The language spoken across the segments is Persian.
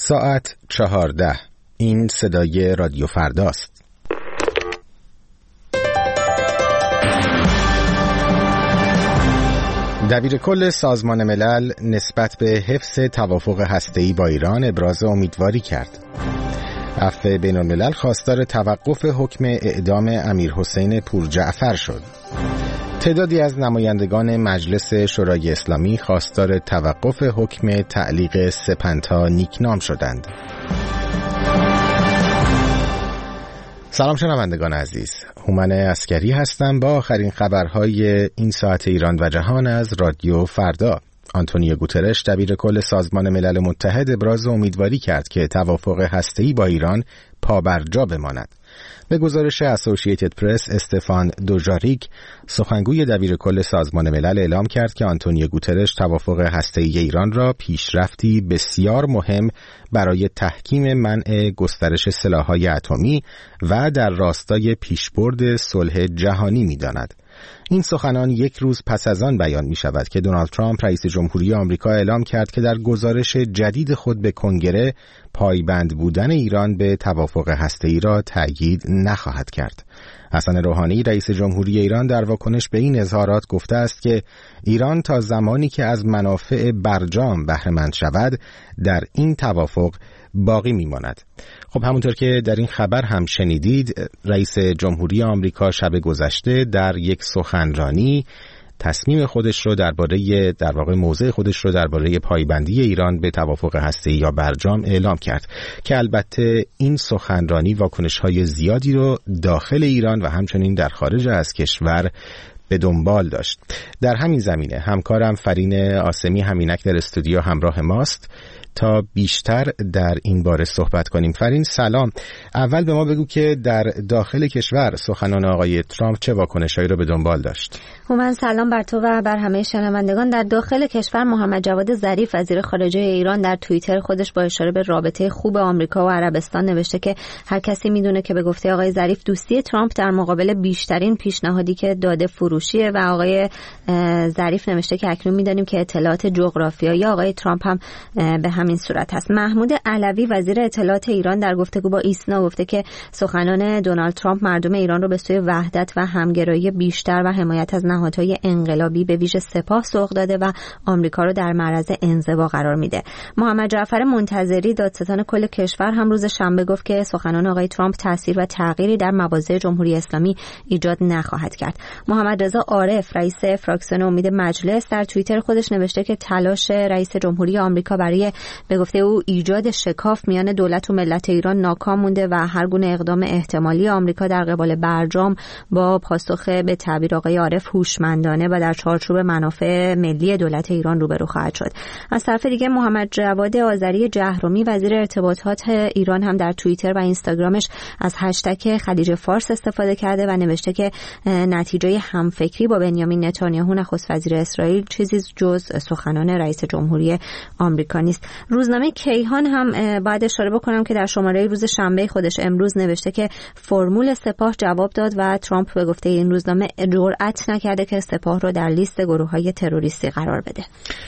ساعت 14. این صدای رادیو فرداست. دبیر کل سازمان ملل نسبت به حفظ توافق هسته‌ای با ایران ابراز امیدواری کرد. عفو بین الملل خواستار توقف حکم اعدام امیرحسین پورجعفر شد. تعدادی از نمایندگان مجلس شورای اسلامی خواستار توقف حکم تعلیق سپنتا نیکنام شدند. سلام شنوندگان عزیز، هومن عسکری هستم با آخرین خبرهای این ساعت ایران و جهان از رادیو فردا. آنتونیو گوترش دبیر کل سازمان ملل متحد ابراز امیدواری کرد که توافق هسته‌ای با ایران پابرجا بماند. به گزارش اسوسییتد پرس، استفان دوژاریک سخنگوی دبیر کل سازمان ملل اعلام کرد که آنتونیو گوترش توافق هسته‌ای ایران را پیشرفتی بسیار مهم برای تحکیم منع گسترش سلاح‌های اتمی و در راستای پیشبرد صلح جهانی می‌داند. این سخنان یک روز پس از آن بیان می شود که دونالد ترامپ رئیس جمهوری آمریکا اعلام کرد که در گزارش جدید خود به کنگره پایبند بودن ایران به توافق هسته‌ای را تأیید نخواهد کرد. حسن روحانی رئیس جمهوری ایران در واکنش به این اظهارات گفته است که ایران تا زمانی که از منافع برجام بهره مند شود در این توافق باقی میماند. خب همونطور که در این خبر هم شنیدید، رئیس جمهوری آمریکا شب گذشته در یک سخنرانی تصمیم خودش رو در واقع موضع خودش رو درباره پایبندی ایران به توافق هسته‌ای یا برجام اعلام کرد که البته این سخنرانی واکنش‌های زیادی رو داخل ایران و همچنین در خارج از کشور به دنبال داشت. در همین زمینه همکارم فرین آسمی همینک در استودیو همراه ماست تا بیشتر در این باره صحبت کنیم. فرین سلام. اول به ما بگو که در داخل کشور سخنان آقای ترامپ چه واکنشایی رو به دنبال داشت؟ من سلام بر تو و بر همه شنوندگان. در داخل کشور محمد جواد ظریف وزیر خارجه ایران در توییتر خودش با اشاره به رابطه خوب آمریکا و عربستان نوشته که هر کسی میدونه که به گفته آقای ظریف دوستی ترامپ در مقابل بیشترین پیشنهادی که داده فروشیه و آقای ظریف نوشته که اکنون میدونیم که اطلاعات جغرافیایی آقای ترامپ هم به همین صورت هست. محمود علوی وزیر اطلاعات ایران در گفتگو با ایسنا گفته که سخنان دونالد ترامپ مردم ایران رو به سوی وحدت و همگرایی بیشتر و حمایت از نهادهای انقلابی به ویژه سپاه سوق داده و آمریکا رو در معرض انزوا قرار میده. محمد جعفر منتظری دادستان کل کشور هم روز شنبه گفت که سخنان آقای ترامپ تاثیر و تغییری در مواضع جمهوری اسلامی ایجاد نخواهد کرد. محمد رضا عارف رئیس فراکسیون امید مجلس در توییتر خودش نوشته که تلاش رئیس جمهوری آمریکا برای به گفته او ایجاد شکاف میان دولت و ملت ایران ناکام مونده و هر گونه اقدام احتمالی آمریکا در قبال برجام با پاسخ به تعبیر آقای عارف هوشمندانه و در چارچوب منافع ملی دولت ایران روبرو خواهد شد. از طرف دیگه محمد جواد آذری جهرومی وزیر ارتباطات ایران هم در توییتر و اینستاگرامش از هشتگ خلیج فارس استفاده کرده و نوشته که نتیجه همفکری با بنیامین نتانیاهو نخست وزیر اسرائیل چیزی جز سخنان رئیس جمهوری آمریکا نیست. روزنامه کیهان هم باید اشاره بکنم که در شماره روز شنبه خودش امروز نوشته که فرمول سپاه جواب داد و ترامپ به گفته این روزنامه جرئت نکرده که سپاه رو در لیست گروه‌های تروریستی قرار بده.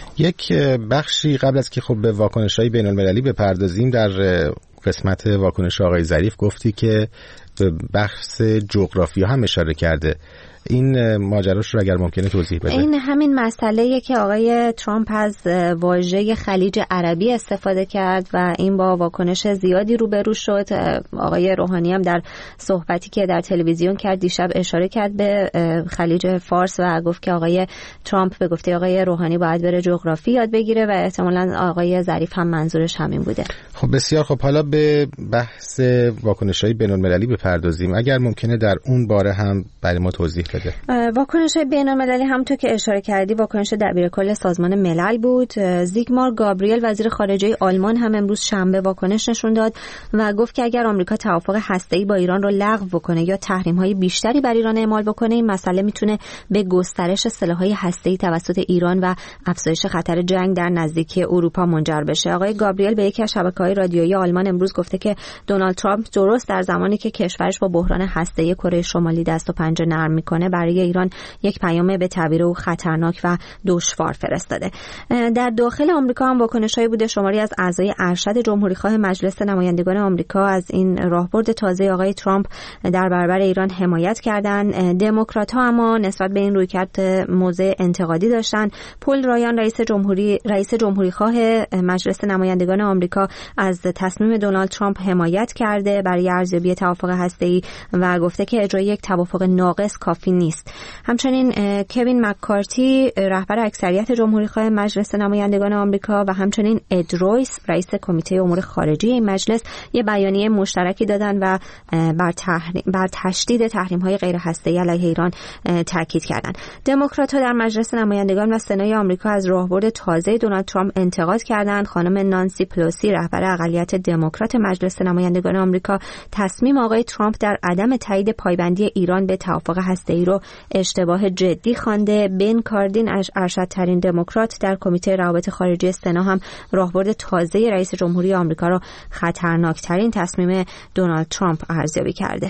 یک بخشی قبل از که خب به واکنش‌های بین‌المللی بپردازیم، در قسمت واکنش آقای ظریف گفتی که به بحث جغرافیا هم اشاره کرده. این ماجراش رو اگر ممکنه توضیح بده. این همین مسئله‌ایه که آقای ترامپ از واژه خلیج عربی استفاده کرد و این با واکنش زیادی روبرو شد. آقای روحانی هم در صحبتی که در تلویزیون کرد دیشب اشاره کرد به خلیج فارس و گفت که آقای ترامپ به گفته آقای روحانی باید بره جغرافی یاد بگیره و احتمالاً آقای ظریف هم منظورش همین بوده. خب بسیار خب، حالا به بحث واکنش‌های بین‌المللی بپردازیم. اگر ممکنه در اون باره هم برای ما توضیح بده. واکنش بین‌المللی همونطور که اشاره کردی واکنش دبیر کل سازمان ملل بود. زیگمار گابریل وزیر خارجه آلمان هم امروز شنبه واکنش نشون داد و گفت که اگر آمریکا توافق هسته‌ای با ایران رو لغو بکنه یا تحریم‌های بیشتری بر ایران اعمال بکنه، این مسئله میتونه به گسترش سلاح‌های هسته‌ای توسط ایران و افزایش خطر جنگ در نزدیکی اروپا منجر بشه. آقای گابریل به یکی از شبکه‌های رادیویی آلمان امروز گفته که دونالد ترامپ درست در زمانی که کشورش با بحران هسته‌ای کره شمالی دست و پنجه نرم میکنه صادقانه برای ایران یک پیام به تعبیر او خطرناک و دشوار فرستاده. در داخل آمریکا هم واکنش‌هایی بوده. شماری از اعضای ارشد جمهوریخواه مجلس نمایندگان آمریکا از این راهبرد تازه آقای ترامپ در برابر ایران حمایت کردند. دموکرات‌ها اما نسبت به این رویکرد موضع انتقادی داشتن. پل رایان رئیس جمهوریخواه مجلس نمایندگان آمریکا از تصمیم دونالد ترامپ حمایت کرده برای ارزیابی توافق هسته‌ای و گفته که اجرای یک توافق ناقص کافی نیست. همچنین کوین مککارتی رهبر اکثریت جمهوریخواه مجلس نمایندگان آمریکا و همچنین اد رویس رئیس کمیته امور خارجه این مجلس یک بیانیه مشترکی دادن و بر تشدید تحریم‌های غیر هسته‌ای علیه ایران تاکید کردند. دموکرات‌ها در مجلس نمایندگان و سنای آمریکا از راهبرد تازه دونالد ترامپ انتقاد کردند. خانم نانسی پلوسی رهبر اقلیت دموکرات مجلس نمایندگان آمریکا تصمیم آقای ترامپ در عدم تایید پایبندی ایران به توافق هسته‌ای رو اشتباه جدی خوانده. بن کاردین ارشدترین دموکرات در کمیته روابط خارجی سنا هم راهبرد تازه رئیس جمهوری آمریکا را خطرناکترین تصمیم دونالد ترامپ ارزیابی کرده.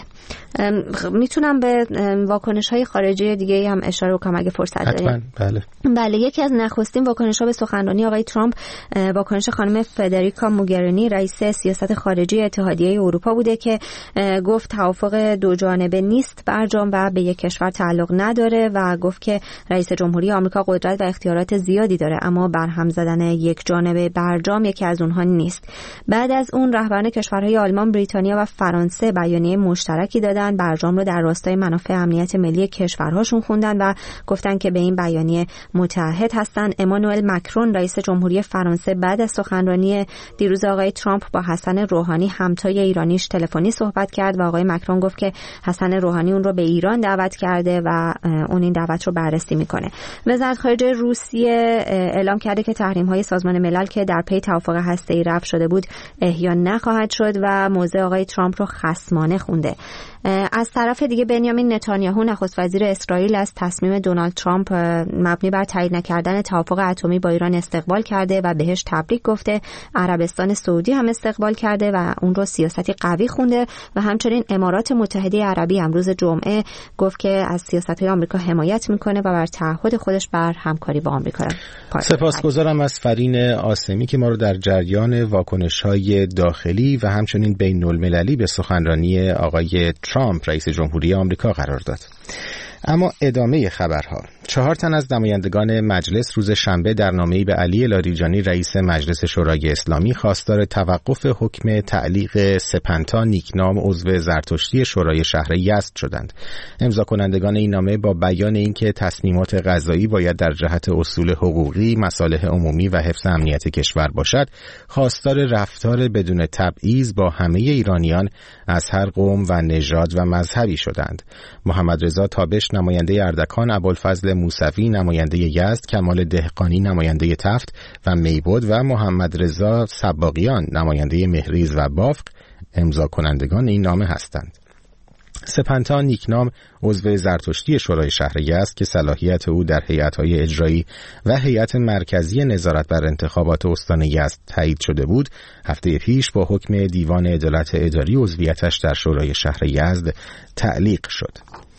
میتونم به واکنش‌های خارجی دیگه هم اشاره کنم اگه فرصت داریم؟ بله، یکی از نخستین واکنش‌ها به سخنرانی آقای ترامپ واکنش خانم فدریکا موگرینی رئیس سیاست خارجی اتحادیه اروپا بوده که گفت توافق دو جانبه نیست برجام و به یک کشور تعلق نداره و گفت که رئیس جمهوری آمریکا قدرت و اختیارات زیادی داره اما برهم زدن یک جانبه برجام یکی از اونها نیست. بعد از اون رهبران کشورهای آلمان، بریتانیا و فرانسه بیانیه مشترکی دادن، برجام رو در راستای منافع امنیت ملی کشورهاشون خوندن و گفتن که به این بیانیه متعهد هستن. امانوئل مکرون رئیس جمهوری فرانسه بعد از سخنرانی دیروز آقای ترامپ با حسن روحانی همتای ایرانیش تلفنی صحبت کرد و آقای مکرون گفت که حسن روحانی اون رو به ایران دعوت کرده و اون این دعوت رو بررسی میکنه. وزارت خارجه روسیه اعلام کرده که تحریم‌های سازمان ملل که در پی توافق هسته‌ای رفع شده بود احیا نخواهد شد و موضع آقای ترامپ رو خصمانه خونده. از طرف دیگه بنیامین نتانیاهو نخست وزیر اسرائیل از تصمیم دونالد ترامپ مبنی بر تایید نکردن توافق اتمی با ایران استقبال کرده و بهش تبریک گفته. عربستان سعودی هم استقبال کرده و اون رو سیاستی قوی خونده و همچنین امارات متحده عربی امروز جمعه گفت که از سیاست‌های آمریکا حمایت میکنه و بر تعهد خودش بر همکاری با آمریکا. سپاسگزارم از فرین آسمی که ما رو در جریان واکنش‌های داخلی و همچنین بین‌المللی به سخنرانی آقای ترامپ رئیس جمهوری آمریکا قرار داد. اما ادامه خبرها. 4 تن از نمایندگان مجلس روز شنبه در نامه‌ای به علی لاریجانی رئیس مجلس شورای اسلامی خواستار توقف حکم تعلیق سپنتا نیکنام عضو زرتشتی شورای شهر یزد شدند. امضا کنندگان این نامه با بیان اینکه تصمیمات قضایی باید در جهت اصول حقوقی، مصالح عمومی و حفظ امنیت کشور باشد، خواستار رفتار بدون تبعیض با همه ایرانیان از هر قوم و نژاد و مذهبی شدند. محمد رضا تابش نماینده اردکان، ابوالفضل موسوی نماینده یزد، کمال دهقانی نماینده تفت و میبود و محمد رضا سباقیان نماینده مهریز و بافق امضا کنندگان این نامه هستند. سپنتا نیکنام عضو زرتشتی شورای شهر یزد که صلاحیت او در هیئت‌های اجرایی و هیئت مرکزی نظارت بر انتخابات استان یزد تایید شده بود، هفته پیش با حکم دیوان عدالت اداری عضویتش در شورای شهر یزد تعلیق شد.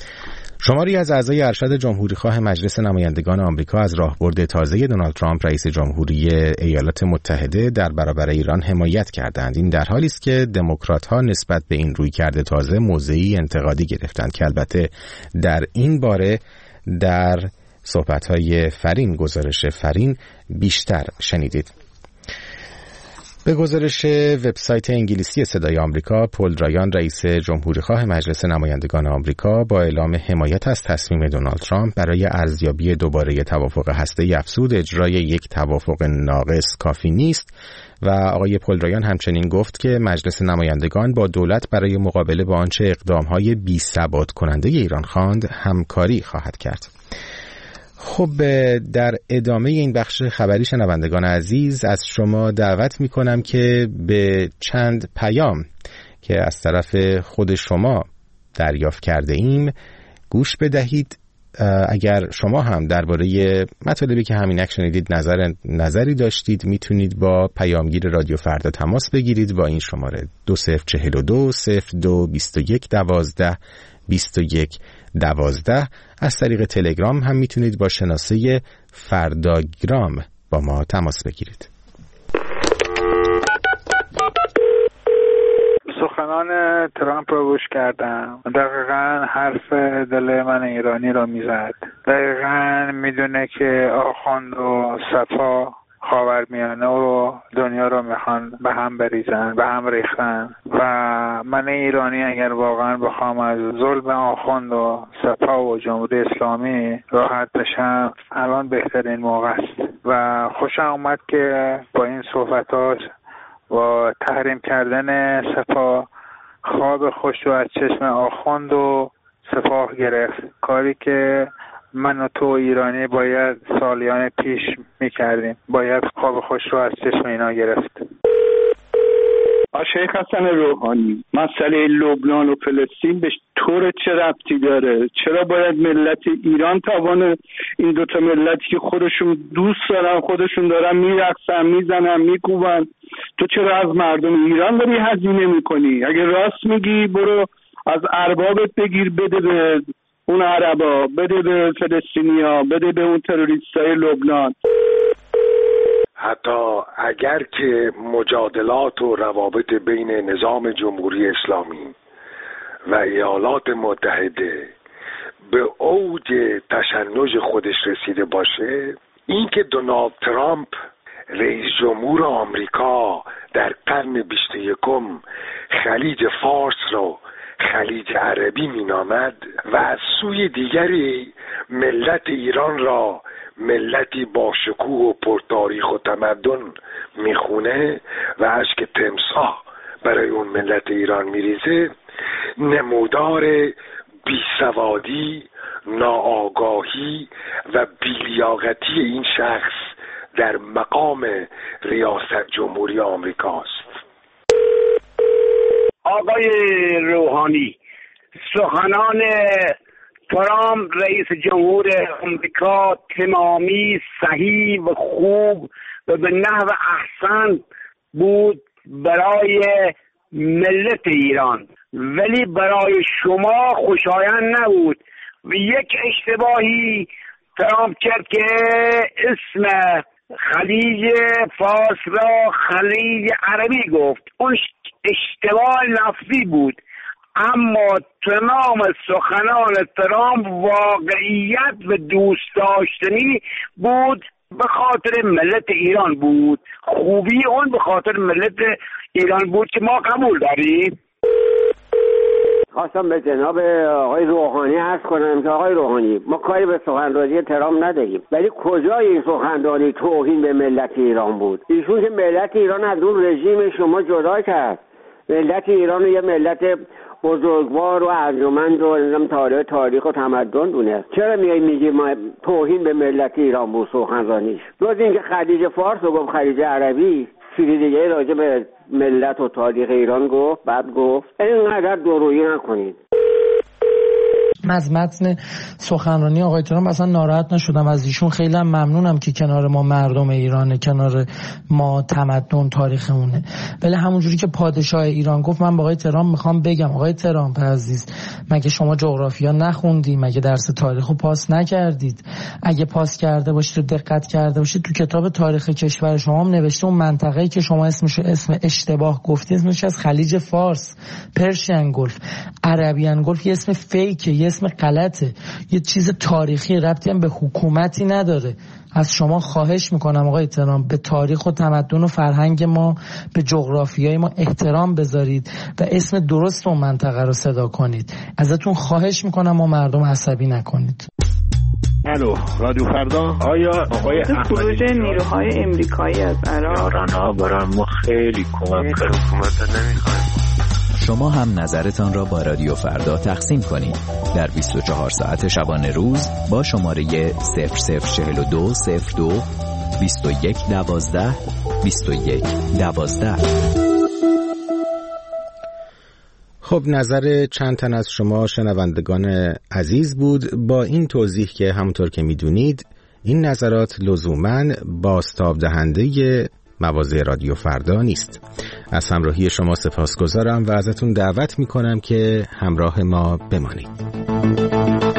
شماری از اعضای ارشد جمهوریخواه مجلس نمایندگان آمریکا از راهبرد تازه دونالد ترامپ رئیس جمهوری ایالات متحده در برابر ایران حمایت کردند. این در حالی است که دموکرات‌ها نسبت به این رویکرد تازه موضعی انتقادی گرفتند که البته در این باره در صحبت‌های گزارش فرین بیشتر شنیدید. به گزارش وبسایت انگلیسی صدای آمریکا، پل رایان رئیس جمهوریخواه مجلس نمایندگان آمریکا با اعلام حمایت از تصمیم دونالد ترامپ برای ارزیابی دوباره توافق هسته‌ای افزود اجرای یک توافق ناقص کافی نیست و آقای پل رایان همچنین گفت که مجلس نمایندگان با دولت برای مقابله با آنچه اقدام‌های بی‌ثبات کننده ایران خواند همکاری خواهد کرد. خب در ادامه این بخش خبری شنوندگان عزیز از شما دعوت می کنم که به چند پیام که از طرف خود شما دریافت کرده ایم گوش بدهید. اگر شما هم درباره مطالبی که همینک شنیدید نظری داشتید میتونید با پیامگیر رادیو فردا تماس بگیرید با این شماره 2042 02 21 12 21 از طریق تلگرام هم میتونید با شناسه فرداگرام با ما تماس بگیرید. سخنان ترامپ رو گوش کردم. دقیقاً حرف دل من ایرانی رو میزد. دقیقاً میدونه که آخوند و صفا خاورمیانه و دنیا رو میخوان به هم بریزن، به هم ریختن و من ایرانی اگر واقعا بخوام از ظلم آخوند و صفا و جمهوری اسلامی راحت بشم، الان بهترین موقع است و خوشم اومد که با این صحبتات و تحریم کردن صفا خواب خوش رو از چشم آخوند و سپاه گرفت، کاری که من و تو ایرانی باید سالیان پیش میکردیم. باید خواب خوش رو از چشم اینا گرفت. شیخ حسن روحانی، مسئله لبنان و فلسطین به طور چه ربطی داره؟ چرا باید ملت ایران توان این دوتا ملتی که خودشون دوست دارن، خودشون دارن میرقصن، میزنن، میکوبن، تو چرا از مردم ایران داری هزینه میکنی؟ اگه راست میگی برو از اربابت بگیر، بده به اون عربا، بده به فلسطینیا، بده به اون تروریستای لبنان. حتی اگر که مجادلات و روابط بین نظام جمهوری اسلامی و ایالات متحده به اوج تشنج خودش رسیده باشه، این که دونالد ترامپ رئیس جمهور آمریکا در قرن 21 خلیج فارس رو خلیج عربی مینامد و از سوی دیگری ملت ایران را ملتی با شکوه و پرتاریخ و تمدن میخونه و اشک تمساح برای اون ملت ایران میریزه، نمودار بیسوادی، ناآگاهی و بیلیاقتی این شخص در مقام ریاست جمهوری آمریکاست. آقای روحانی، سخنان ترامپ رئیس جمهور آمریکا تمامی صحیح و خوب و به نحو احسن بود برای ملت ایران، ولی برای شما خوشایند نبود و یک اشتباهی ترامپ کرد که اسم خلیج فارس را خلیج عربی گفت. اون اشتباه لفظی بود، اما تمام سخنان ترامپ واقعیت و دوست داشتنی بود، به خاطر ملت ایران بود. خوبی اون به خاطر ملت ایران بود که ما قبول داریم. خواستم به جناب آقای روحانی عرض کنم که آقای روحانی، ما کاری به سخنرانی ترامپ نداریم، ولی کجای این سخنرانی توهین به ملت ایران بود؟ ایشون که ملت ایران از اون رژیم شما جدا کرد. ملت ایران یه ملت بزرگوار و ارجمند و تاریخ و تمدن دونه. چرا میگی ما توهین به ملت ایران بود سخنرانیش؟ جز اینکه خلیج فارس رو گفت خلیج عربی، چیزی دیگه راجع به ملت و تاریخ ایران گفت، بعد گفت اینقدر دورویی نکنید. من از متن سخنرانی آقای ترامپ اصلا ناراحت نشدم، از ایشون خیلی ممنونم که کنار ما مردم ایرانه، کنار ما تمدن تاریخمونه. ولی همونجوری که پادشاه ایران گفت، من با آقای ترامپ میخوام بگم آقای ترامپ عزیز، مگه شما جغرافیا نخوندی؟ مگه درس تاریخو پاس نکردید؟ اگه پاس کرده باشید و دقت کرده باشید، تو کتاب تاریخ کشور شما هم نوشته اون منطقه‌ای که شما اسمش اشتباه گفتید اسمش از خلیج فارس، پرشین گلف، عربیان گلف، یه اسم فیکه، یه اسم غلطه، یه چیز تاریخی ربطی هم به حکومتی نداره. از شما خواهش میکنم آقای ترامپ به تاریخ و تمدن و فرهنگ ما، به جغرافیای ما احترام بذارید و اسم درست اون منطقه رو صدا کنید. ازتون خواهش میکنم ما مردم عصبی نکنید. الو، رادیو فردا. آیا آقای خروج نیروهای امریکایی از عراق برای ما خیلی کمک کرد. حکومت نمیخوایم. شما هم نظرتان را با رادیو فردا تقسیم کنید در 24 ساعت شبانه روز با شماره 004202 2112 2112. خب، نظر چند تن از شما شنوندگان عزیز بود. با این توضیح که همونطور که میدونید این نظرات لزوماً بازتاب دهنده مواضع رادیو فردا نیست. از همراهی شما سپاسگزارم و ازتون دعوت میکنم که همراه ما بمانید. شما.